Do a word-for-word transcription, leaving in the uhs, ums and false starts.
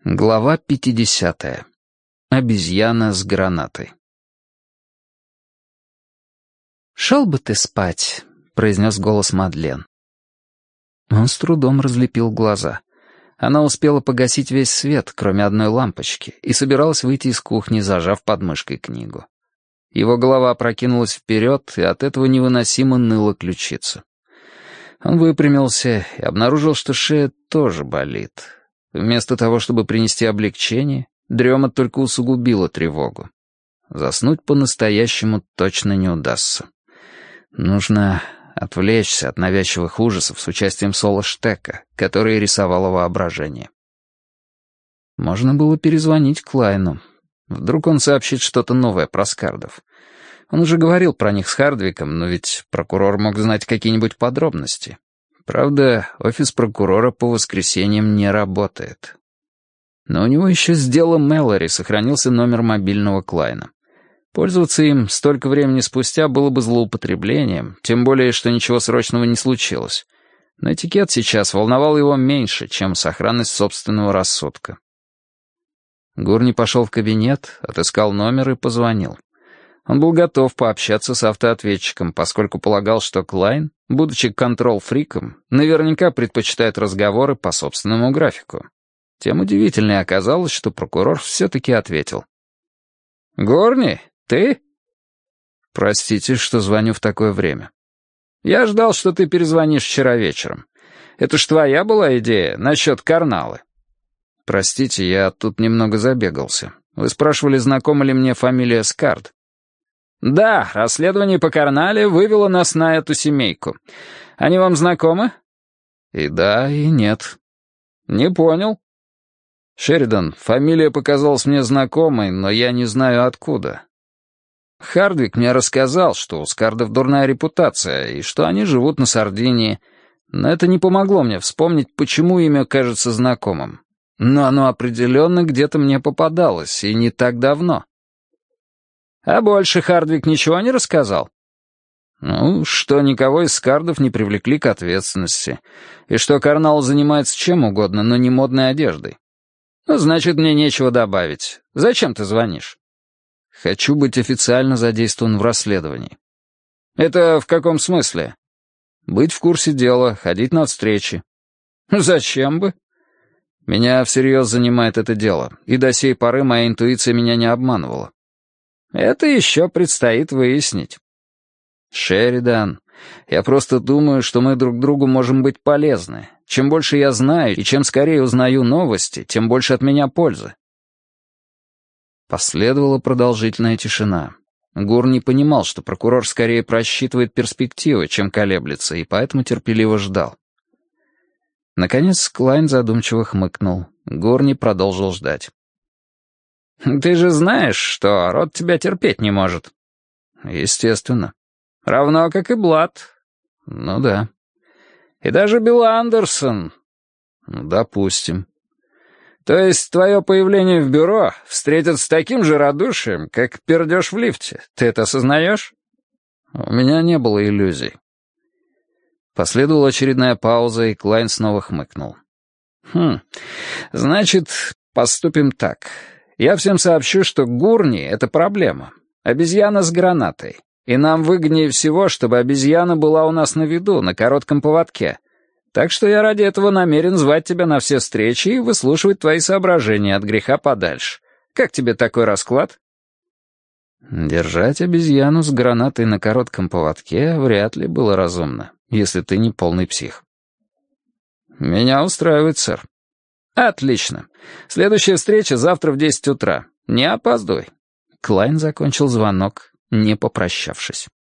Глава пятидесятая. Обезьяна с гранатой. «Шел бы ты спать», — произнес голос Мадлен. Он с трудом разлепил глаза. Она успела погасить весь свет, кроме одной лампочки, и собиралась выйти из кухни, зажав под мышкой книгу. Его голова опрокинулась вперед, и от этого невыносимо ныла ключица. Он выпрямился и обнаружил, что шея тоже болит. Вместо того, чтобы принести облегчение, дрема только усугубила тревогу. Заснуть по-настоящему точно не удастся. Нужно отвлечься от навязчивых ужасов с участием Соло Штека, которые рисовало воображение. Можно было перезвонить Клайну. Вдруг он сообщит что-то новое про Скардов. Он уже говорил про них с Хардвиком, но ведь прокурор мог знать какие-нибудь подробности. Правда, офис прокурора по воскресеньям не работает. Но у него еще с дела Мэлори сохранился номер мобильного Клайна. Пользоваться им столько времени спустя было бы злоупотреблением, тем более, что ничего срочного не случилось. Но этикет сейчас волновал его меньше, чем сохранность собственного рассудка. Гурни пошел в кабинет, отыскал номер и позвонил. Он был готов пообщаться с автоответчиком, поскольку полагал, что Клайн, будучи контрол-фриком, наверняка предпочитает разговоры по собственному графику. Тем удивительнее оказалось, что прокурор все-таки ответил. «Горни, ты?» «Простите, что звоню в такое время». «Я ждал, что ты перезвонишь вчера вечером. Это ж твоя была идея насчет Карналы». «Простите, я тут немного забегался. Вы спрашивали, знакома ли мне фамилия Скард?» «Да, расследование по Карнале вывело нас на эту семейку. Они вам знакомы?» «И да, и нет». «Не понял». «Шеридан, фамилия показалась мне знакомой, но я не знаю откуда. Хардвик мне рассказал, что у Скардов дурная репутация, и что они живут на Сардинии, но это не помогло мне вспомнить, почему имя кажется знакомым. Но оно определенно где-то мне попадалось, и не так давно». «А больше Хардвик ничего не рассказал?» «Ну, что никого из Скардов не привлекли к ответственности, и что Карнал занимается чем угодно, но не модной одеждой». «Ну, значит, мне нечего добавить. Зачем ты звонишь?» «Хочу быть официально задействован в расследовании». «Это в каком смысле?» «Быть в курсе дела, ходить на встречи». «Зачем бы?» «Меня всерьез занимает это дело, и до сей поры моя интуиция меня не обманывала». «Это еще предстоит выяснить». «Шеридан, я просто думаю, что мы друг другу можем быть полезны. Чем больше я знаю и чем скорее узнаю новости, тем больше от меня пользы». Последовала продолжительная тишина. Гурни понимал, что прокурор скорее просчитывает перспективы, чем колеблется, и поэтому терпеливо ждал. Наконец Клайн задумчиво хмыкнул. Гурни продолжил ждать. «Ты же знаешь, что род тебя терпеть не может». «Естественно». «Равно как и Блад». «Ну да». «И даже Билл Андерсон». «Ну, допустим». «То есть твое появление в бюро встретят с таким же радушием, как пердеж в лифте. Ты это осознаешь?» «У меня не было иллюзий». Последовала очередная пауза, и Клайн снова хмыкнул. «Хм, значит, поступим так. Я всем сообщу, что Гурни — это проблема. Обезьяна с гранатой. И нам выгоднее всего, чтобы обезьяна была у нас на виду, на коротком поводке. Так что я ради этого намерен звать тебя на все встречи и выслушивать твои соображения от греха подальше. Как тебе такой расклад?» Держать обезьяну с гранатой на коротком поводке вряд ли было разумно, если ты не полный псих. «Меня устраивает, сэр». «Отлично. Следующая встреча завтра в десять утра. Не опаздывай». Клайн закончил звонок, не попрощавшись.